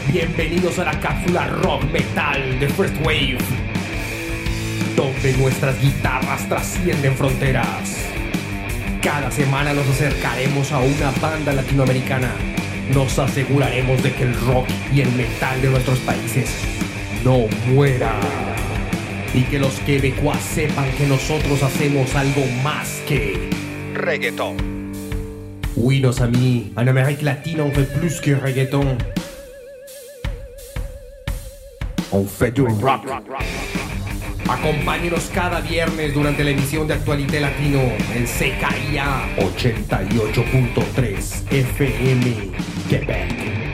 Bienvenidos a la cápsula rock metal de First Wave, donde nuestras guitarras trascienden fronteras. Cada semana nos acercaremos a una banda latinoamericana. Nos aseguraremos de que el rock y el metal de nuestros países no muera. Y que los quebecuas sepan que nosotros hacemos algo más que reggaeton. Oui, nos amis, en Amérique latine on fait plus que reggaeton. On fait du rock. Acompáñenos cada viernes durante la emisión de Actualité Latino en CKIA 88.3 FM Quebec.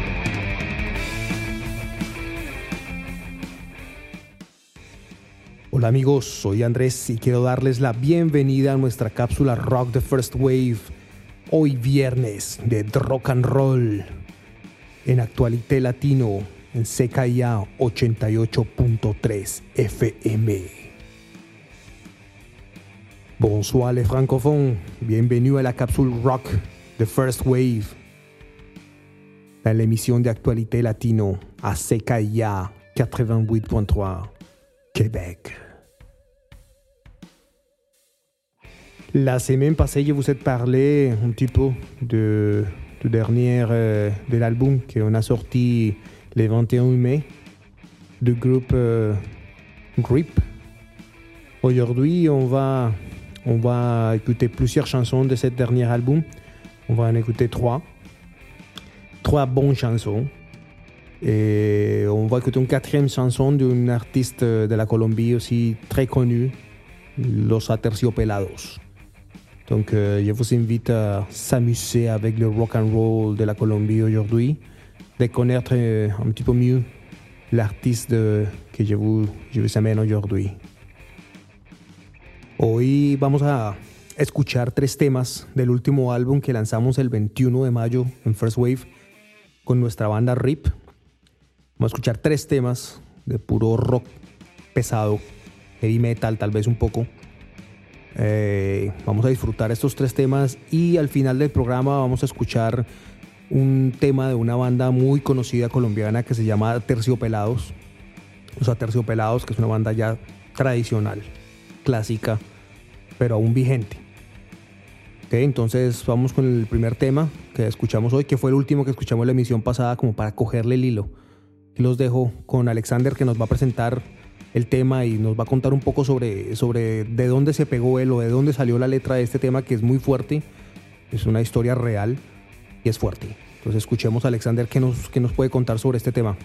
Hola amigos, soy Andrés y quiero darles la bienvenida a nuestra cápsula Rock the First Wave. Hoy viernes de rock and roll en Actualité Latino en CKIA 88.3 FM. Bonsoir les francophones, bienvenue à la capsule rock the First Wave dans l'émission d'Actualité Latino à CKIA 88.3 Québec. La semaine passée, je vous ai parlé un petit peu du dernier de l'album qu'on a sorti le 21 mai du groupe Grip. Aujourd'hui, on va écouter plusieurs chansons de ce dernier album. On va en écouter trois bonnes chansons. Et on va écouter une quatrième chanson d'un artiste de la Colombie aussi très connu, Los Aterciopelados. Donc, je vous invite à s'amuser avec le rock and roll de la Colombie aujourd'hui, de connaître un petit peu mieux l'artiste que je vous amène aujourd'hui. Hoy vamos a escuchar 3 temas del último álbum que lanzamos el 21 de mayo en First Wave con nuestra banda RIP. Vamos a escuchar 3 temas de puro rock pesado, heavy metal tal vez un poco. Vamos a disfrutar estos 3 temas y al final del programa vamos a escuchar un tema de una banda muy conocida colombiana que se llama Aterciopelados. Los Aterciopelados, que es una banda ya tradicional, clásica, pero aún vigente. Okay, entonces vamos con el primer tema que escuchamos hoy, que fue el último que escuchamos en la emisión pasada, como para cogerle el hilo. Y los dejo con Alexander, que nos va a presentar el tema y nos va a contar un poco sobre de dónde se pegó él o de dónde salió la letra de este tema, que es muy fuerte. Es una historia real y es fuerte. Entonces escuchemos a Alexander que nos puede contar sobre este tema.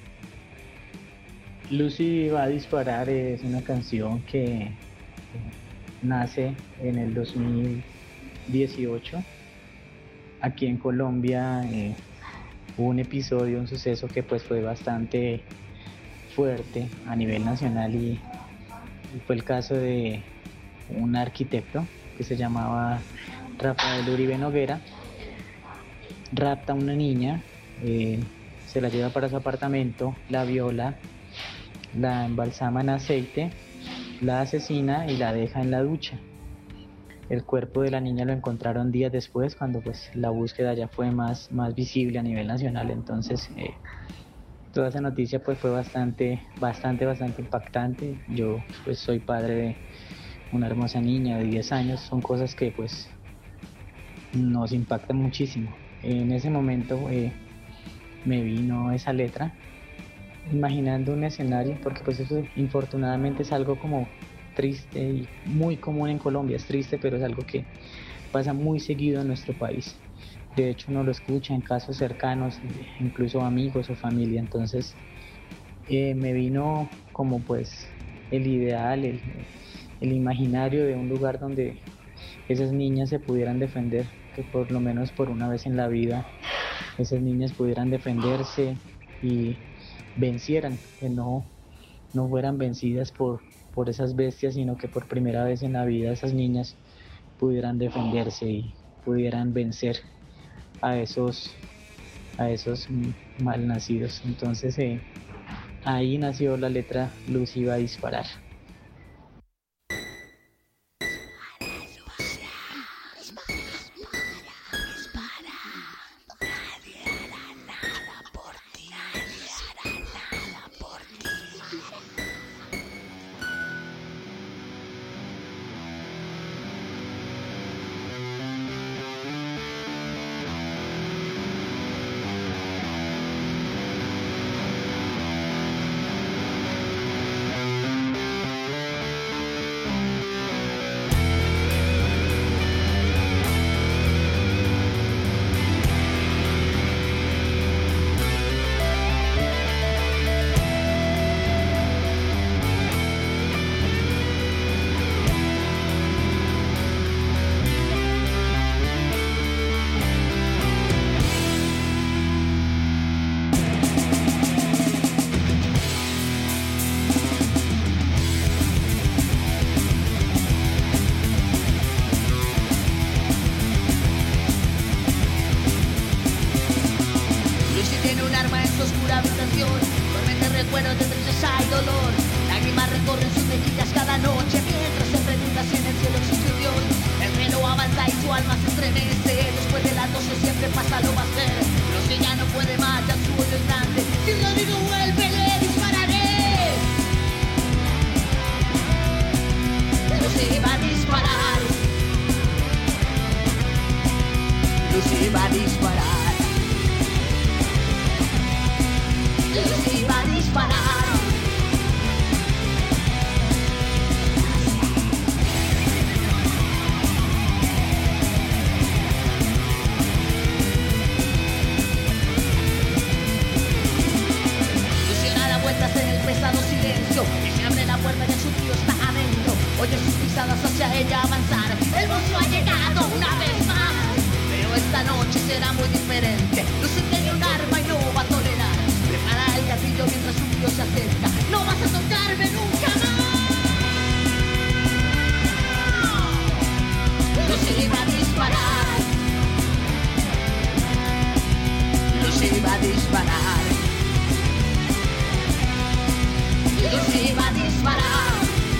Lucy va a disparar es una canción que nace en el 2018. Aquí en Colombia hubo un episodio, un suceso que pues fue bastante fuerte a nivel nacional y fue el caso de un arquitecto que se llamaba Rafael Uribe Noguera. Rapta a una niña, se la lleva para su apartamento, la viola, la embalsama en aceite, la asesina y la deja en la ducha. El cuerpo de la niña lo encontraron días después, cuando pues la búsqueda ya fue más visible a nivel nacional. Entonces toda esa noticia pues fue bastante impactante. Yo pues soy padre de una hermosa niña de 10 años. Son cosas que pues nos impactan muchísimo. En ese momento me vino esa letra imaginando un escenario, porque pues eso infortunadamente es algo como triste y muy común en Colombia. Es triste, pero es algo que pasa muy seguido en nuestro país. De hecho uno lo escucha en casos cercanos, incluso amigos o familia. Entonces me vino como pues el ideal, el imaginario de un lugar donde esas niñas se pudieran defender, que por lo menos por una vez en la vida esas niñas pudieran defenderse y vencieran, que no fueran vencidas por esas bestias, sino que por primera vez en la vida esas niñas pudieran defenderse y pudieran vencer a esos malnacidos. Entonces ahí nació la letra Lucy va a disparar. arma en su oscura habitación. Duermen de recuerdos de tristeza y dolor. Lágrimas recorren sus mejillas cada noche mientras se pregunta si en el cielo existe un Dios. El reloj avanza y su alma se estremece. Después de las 12 siempre pasa lo va a hacer. Pero si ya no puede más, ya su odio es grande. Si Rodrigo vuelve, le dispararé. Lucy va a disparar. Lucy va a disparar. Lucy va a disparar. En el pesado silencio y se abre la puerta y su tío está adentro. Oye sus pisadas hacia ella avanzar. El monstruo ha llegado una vez más, pero esta noche será muy diferente. Lucy tiene un arma y no va a tolerar. Prepara el gatillo mientras su tío se acerca. No vas a tocarme nunca más. Lucy va a disparar. Lucy va a disparar. Lucy va a disparar.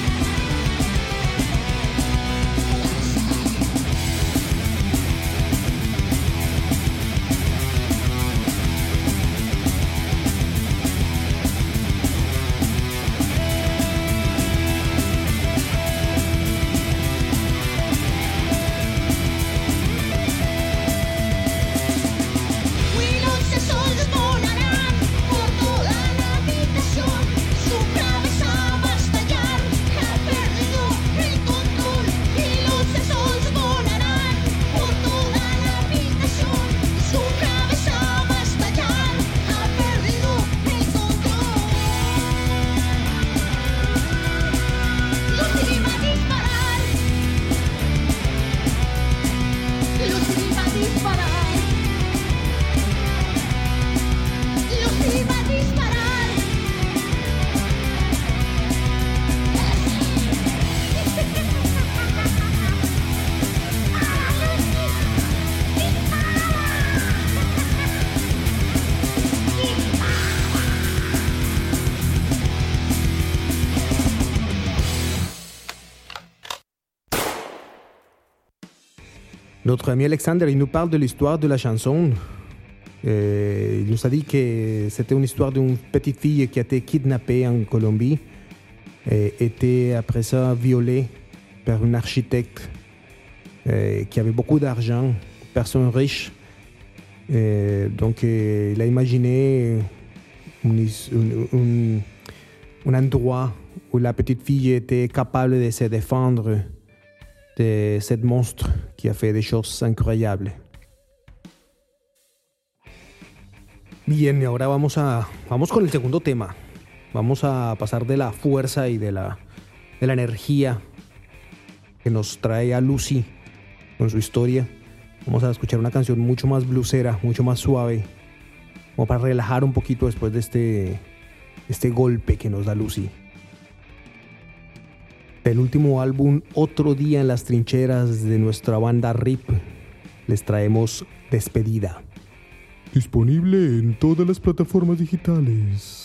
Notre ami Alexander, il nous parle de l'histoire de la chanson. Il nous a dit que c'était une histoire d'une petite fille qui a été kidnappée en Colombie et était après ça violée par un architecte qui avait beaucoup d'argent, personne riche. Donc il a imaginé un endroit où la petite fille était capable de se défendre de ce monstre qui a fait des choses incroyables. Bien, y ahora vamos con el segundo tema. Vamos a pasar de la fuerza y de la energía que nos trae a Lucy con su historia. Vamos a escuchar una canción mucho más bluesera, mucho más suave, como para relajar un poquito después de este golpe que nos da Lucy. El último álbum, Otro día en las trincheras, de nuestra banda RIP, les traemos Despedida. Disponible en todas las plataformas digitales.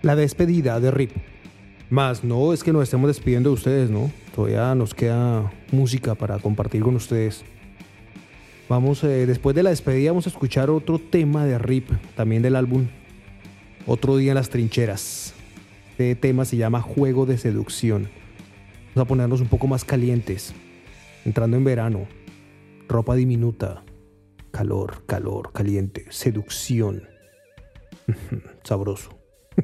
la despedida de RIP. Más no es que nos estemos despidiendo de ustedes, ¿no? Todavía nos queda música para compartir con ustedes. Vamos, después de la despedida vamos a escuchar otro tema de RIP, también del álbum Otro Día en las Trincheras. Este tema se llama Juego de Seducción. Vamos a ponernos un poco más calientes, entrando en verano, ropa diminuta, calor, caliente, seducción. Sabroso.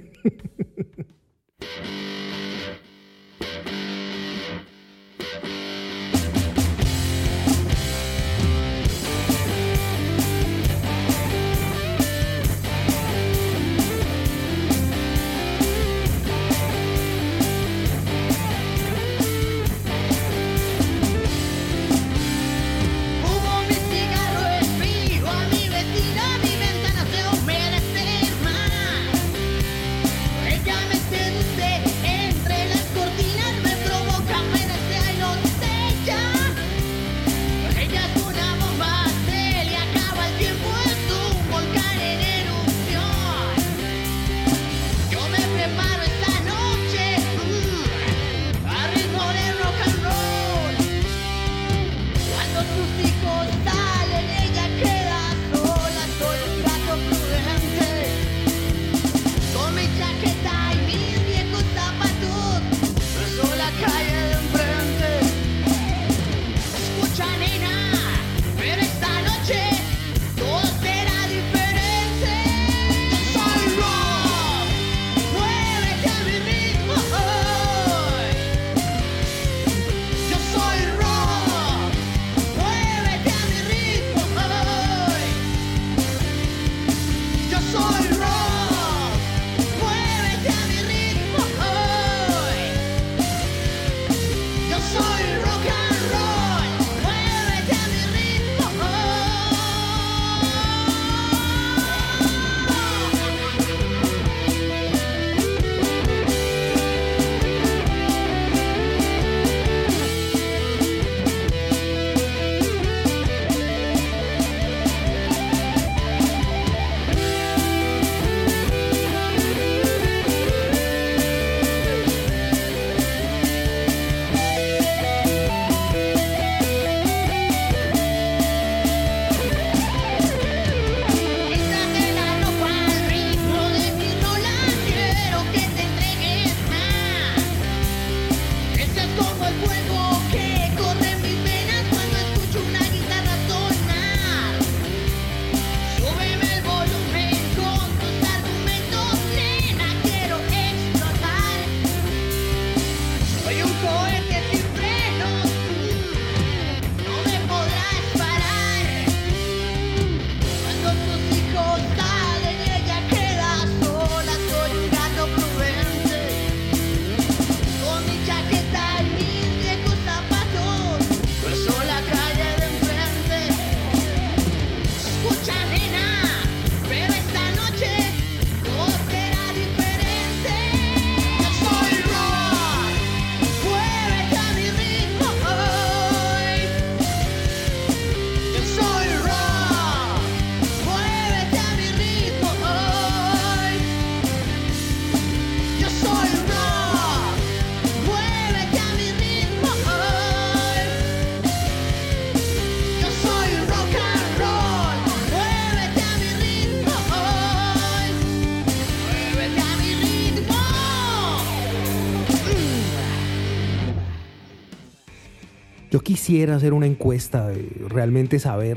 Yo quisiera hacer una encuesta de realmente saber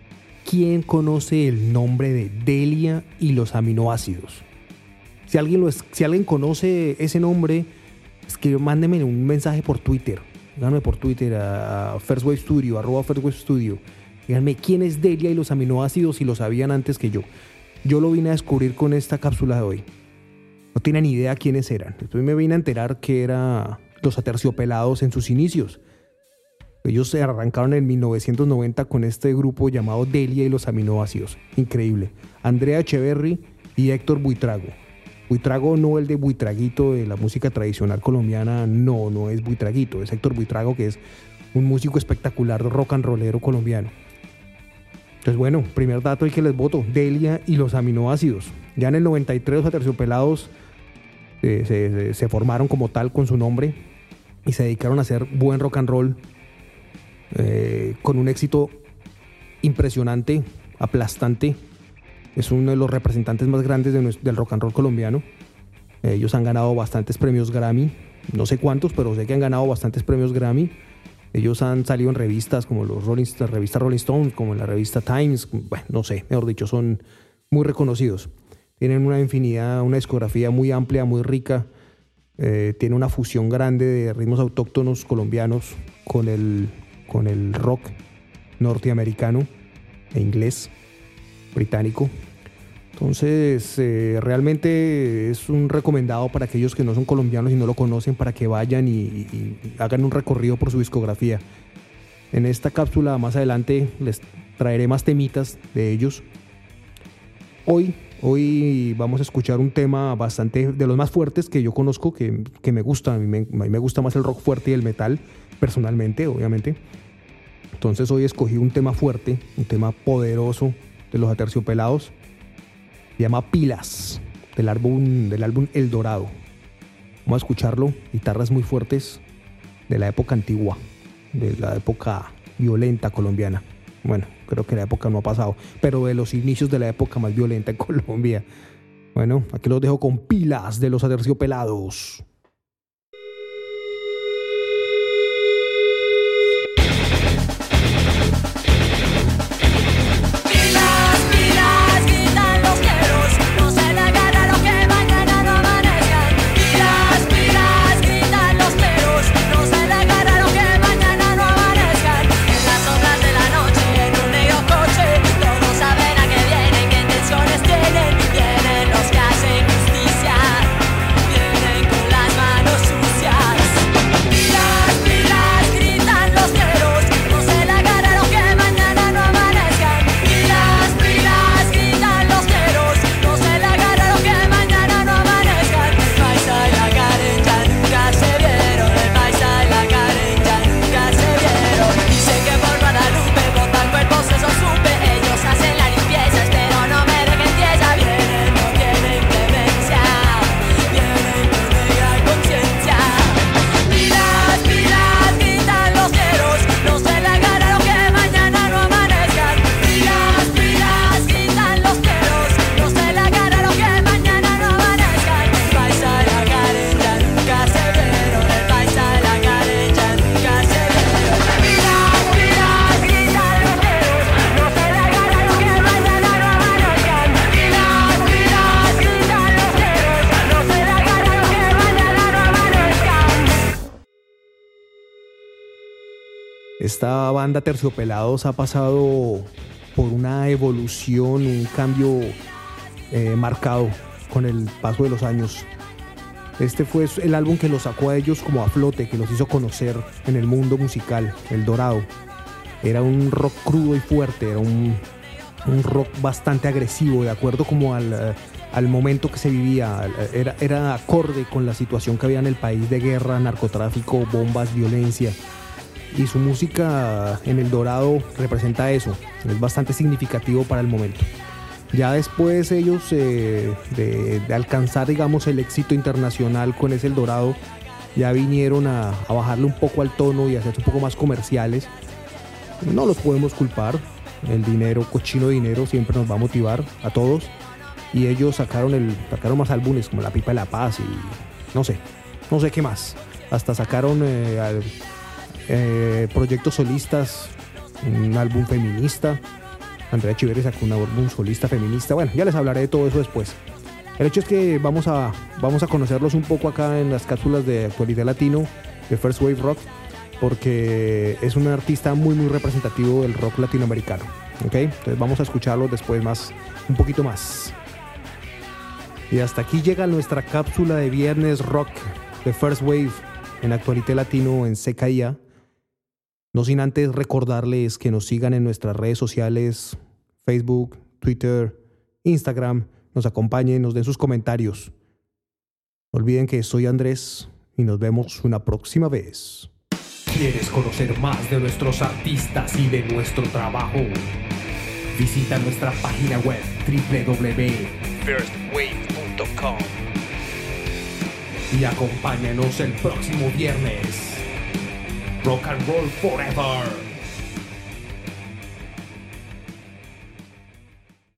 quién conoce el nombre de Delia y los aminoácidos. Si alguien conoce ese nombre, mándeme un mensaje por Twitter. Díganme por Twitter a First Wave Studio, @FirstWaveStudio. Díganme quién es Delia y los aminoácidos si lo sabían antes que yo. Yo lo vine a descubrir con esta cápsula de hoy. No tenía ni idea quiénes eran. Después me vine a enterar que eran los Aterciopelados en sus inicios. Ellos se arrancaron en 1990 con este grupo llamado Delia y los aminoácidos. Increíble. Andrea Echeverry y Héctor Buitrago. Buitrago no el de Buitraguito de la música tradicional colombiana, no es Buitraguito, es Héctor Buitrago, que es un músico espectacular de rock and rollero colombiano. Entonces bueno, primer dato el que les voto, Delia y los aminoácidos. Ya en el 93 los Aterciopelados se formaron como tal con su nombre y se dedicaron a hacer buen rock and roll con un éxito impresionante, aplastante. Es uno de los representantes más grandes del rock and roll colombiano. Ellos han ganado bastantes premios Grammy, no sé cuántos, pero sé que han ganado bastantes premios Grammy. Ellos han salido en revistas como la revista Rolling Stone, como en la revista Times, bueno, no sé, mejor dicho, son muy reconocidos. Tienen una infinidad, una discografía muy amplia, muy rica. Tiene una fusión grande de ritmos autóctonos colombianos con el rock norteamericano e inglés, británico. Entonces, realmente es un recomendado para aquellos que no son colombianos y no lo conocen, para que vayan y hagan un recorrido por su discografía. En esta cápsula más adelante les traeré más temitas de ellos. Hoy vamos a escuchar un tema bastante de los más fuertes que yo conozco, que me gusta. A mí me gusta más el rock fuerte y el metal, personalmente, obviamente. Entonces hoy escogí un tema fuerte, un tema poderoso de los Aterciopelados. Se llama Pilas, del álbum El Dorado. Vamos a escucharlo, guitarras muy fuertes de la época antigua, de la época violenta colombiana. Bueno, creo que la época no ha pasado, pero de los inicios de la época más violenta en Colombia. Bueno, aquí los dejo con Pilas de los Aterciopelados. Esta banda Terciopelados ha pasado por una evolución, un cambio marcado con el paso de los años. Este fue el álbum que los sacó a ellos como a flote, que los hizo conocer en el mundo musical, El Dorado. Era un rock crudo y fuerte, era un rock bastante agresivo, de acuerdo como al momento que se vivía. Era acorde con la situación que había en el país de guerra, narcotráfico, bombas, violencia. Y su música en El Dorado representa eso, es bastante significativo para el momento. Ya después ellos de alcanzar, digamos, el éxito internacional con ese El Dorado, ya vinieron a bajarle un poco al tono y a hacerse un poco más comerciales. No los podemos culpar, el dinero, cochino dinero, siempre nos va a motivar a todos. Y ellos sacaron más álbumes como La Pipa de la Paz y no sé qué más. Hasta sacaron proyectos solistas, un álbum feminista. Andrea Echeverri sacó un álbum solista feminista. Bueno, ya les hablaré de todo eso después. El hecho es que vamos a conocerlos un poco acá en las cápsulas de Actualidad Latino de First Wave Rock, porque es un artista muy muy representativo del rock latinoamericano. ¿Ok? Entonces vamos a escucharlos después un poquito más. Y hasta aquí llega nuestra cápsula de Viernes Rock de First Wave en Actualidad Latino en CKIA. No sin antes recordarles que nos sigan en nuestras redes sociales, Facebook, Twitter, Instagram, nos acompañen, nos den sus comentarios. No olviden que soy Andrés y nos vemos una próxima vez. ¿Quieres conocer más de nuestros artistas y de nuestro trabajo? Visita nuestra página web www.firstwave.com. y acompáñanos el próximo viernes. Rock and roll forever.